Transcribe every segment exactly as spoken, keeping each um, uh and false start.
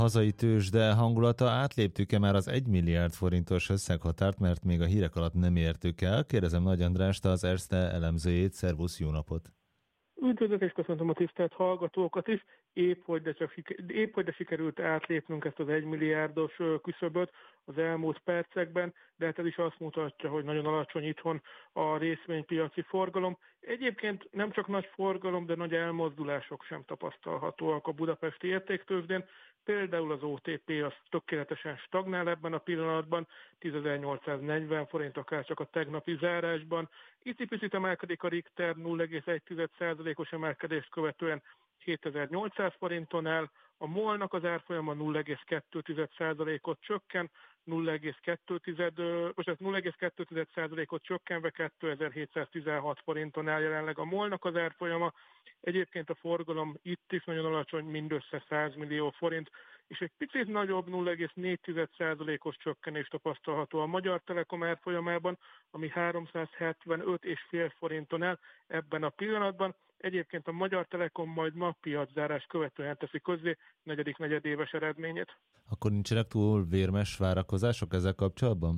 Hazai tőzsde hangulata, átléptük-e már az egy milliárd forintos összeghatárt, mert még a hírek alatt nem értük el? Kérdezem Nagy Andrást, az Erste elemzőjét. Szervusz, jó napot! Üdvözlök és köszöntöm a tisztelt hallgatókat is. Épp hogy, de csak, épp hogy de sikerült átlépnünk ezt az egymilliárdos küszöböt az elmúlt percekben, de hát ez is azt mutatja, hogy nagyon alacsony itthon a részvénypiaci forgalom. Egyébként nem csak nagy forgalom, de nagy elmozdulások sem tapasztalhatóak a budapesti értéktőzsdén. Például az o té pé az tökéletesen stagnál ebben a pillanatban, tízezer-nyolcszáznegyven forint, akár csak a tegnapi zárásban. Icipicit emelkedik a Richter, nulla egész egy százalékos emelkedést követően hétezer-nyolcszáz forinton áll, a MOL-nak az árfolyama nulla egész kettő százalékot csökken, nulla egész kettő, most nulla egész kettő százalékot csökkenve kétezer-hétszáztizenhat forinton áll jelenleg a MOL-nak az árfolyama. Egyébként a forgalom itt is nagyon alacsony, mindössze száz millió forint, és egy picit nagyobb nulla egész négy százalékos csökkenés tapasztalható a Magyar Telekom árfolyamában, ami háromszázhetvenöt egész öt forinton áll ebben a pillanatban. Egyébként a Magyar Telekom majd ma piaczárás követően teszi közzé negyedik negyedéves eredményét. Akkor nincsenek túl vérmes várakozások ezzel kapcsolatban?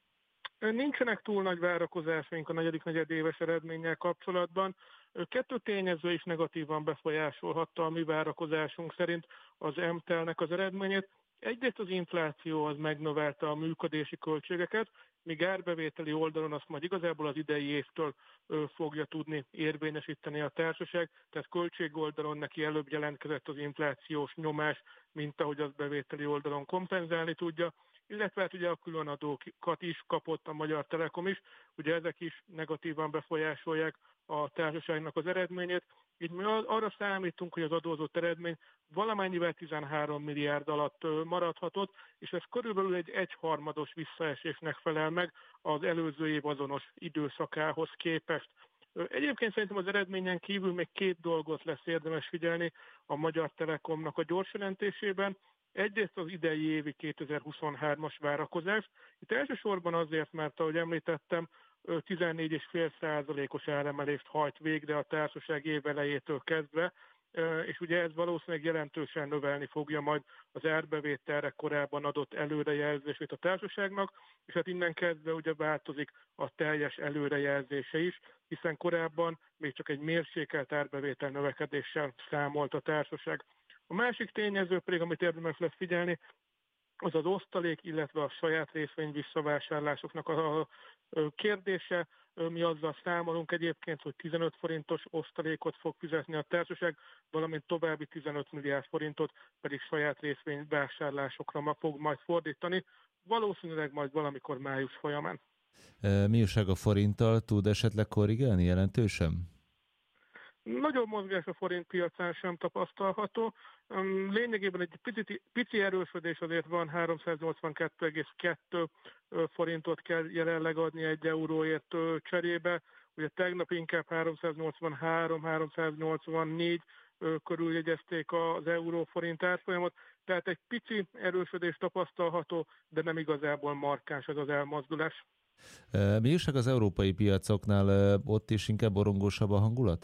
Nincsenek túl nagy várakozásaink a negyedik negyedéves eredménnyel kapcsolatban. Kettő tényező is negatívan befolyásolhatta a mi várakozásunk szerint az em té el-nek az eredményét. Egyrészt az infláció az megnövelte a működési költségeket, míg árbevételi oldalon azt majd igazából az idei évtől ö, fogja tudni érvényesíteni a társaság, tehát költségoldalon neki előbb jelentkezett az inflációs nyomás, mint ahogy az bevételi oldalon kompenzálni tudja, illetve hát ugye a különadókat is kapott a Magyar Telekom is, ugye ezek is negatívan befolyásolják a társaságnak az eredményét. Így mi arra számítunk, hogy az adózott eredmény valamennyivel tizenhárom milliárd alatt maradhatott, és ez körülbelül egy egyharmados visszaesésnek felel meg az előző év azonos időszakához képest. Egyébként szerintem az eredményen kívül még két dolgot lesz érdemes figyelni a Magyar Telekomnak a gyors jelentésében. Egyrészt az idei évi kétezer-huszonhármas várakozás. Itt elsősorban azért, mert ahogy említettem, tizennégy egész öt százalékos áremelést hajt végre a társaság évelejétől kezdve, és ugye ez valószínűleg jelentősen növelni fogja majd az árbevételre korábban adott előrejelzését a társaságnak, és hát innen kezdve ugye változik a teljes előrejelzése is, hiszen korábban még csak egy mérsékelt árbevétel növekedéssel számolt a társaság. A másik tényező pedig, amit érdemes lesz figyelni, az az osztalék, illetve a saját részvény visszavásárlásoknak a kérdése. Mi azzal számolunk egyébként, hogy tizenöt forintos osztalékot fog fizetni a társaság, valamint további tizenöt milliárd forintot pedig saját részvényvásárlásokra fog majd fordítani, valószínűleg majd valamikor május folyamán. Mi újság a forinttal, tud esetleg korrigálni jelentősen? Nagyobb mozgás a forint piacán sem tapasztalható. Lényegében egy pici, pici erősödés azért van, háromszáznyolcvankettő egész kettő forintot kell jelenleg adni egy euróért cserébe. Ugye tegnap inkább háromszáznyolcvanhárom-háromszáznyolcvannégy körül jegyezték az euró-forint árfolyamot, tehát egy pici erősödés tapasztalható, de nem igazából markáns ez az elmozdulás. Mi újság az európai piacoknál, ott is inkább borongósabb a hangulat?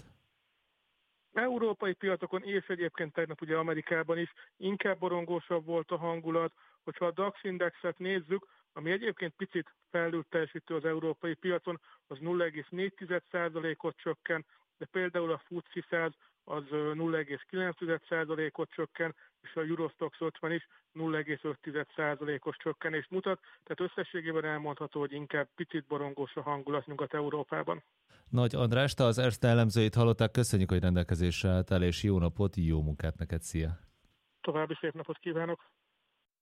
Európai piacokon és egyébként tegnap ugye Amerikában is inkább borongósabb volt a hangulat, hogyha a DAX indexet nézzük, ami egyébként picit felült teljesítő az európai piacon, az nulla egész négy százalékot csökken, de például a FTSE száz az nulla egész kilenc százalékot csökken, és a Eurostoxx ötven is nulla egész öt százalékos csökkenést mutat, tehát összességében elmondható, hogy inkább picit borongós a hangulat Nyugat-Európában. Nagy András, te az Erste elemzőit hallották, köszönjük, hogy rendelkezésre álltál, és jó napot, jó munkát neked, szia! További szép napot kívánok!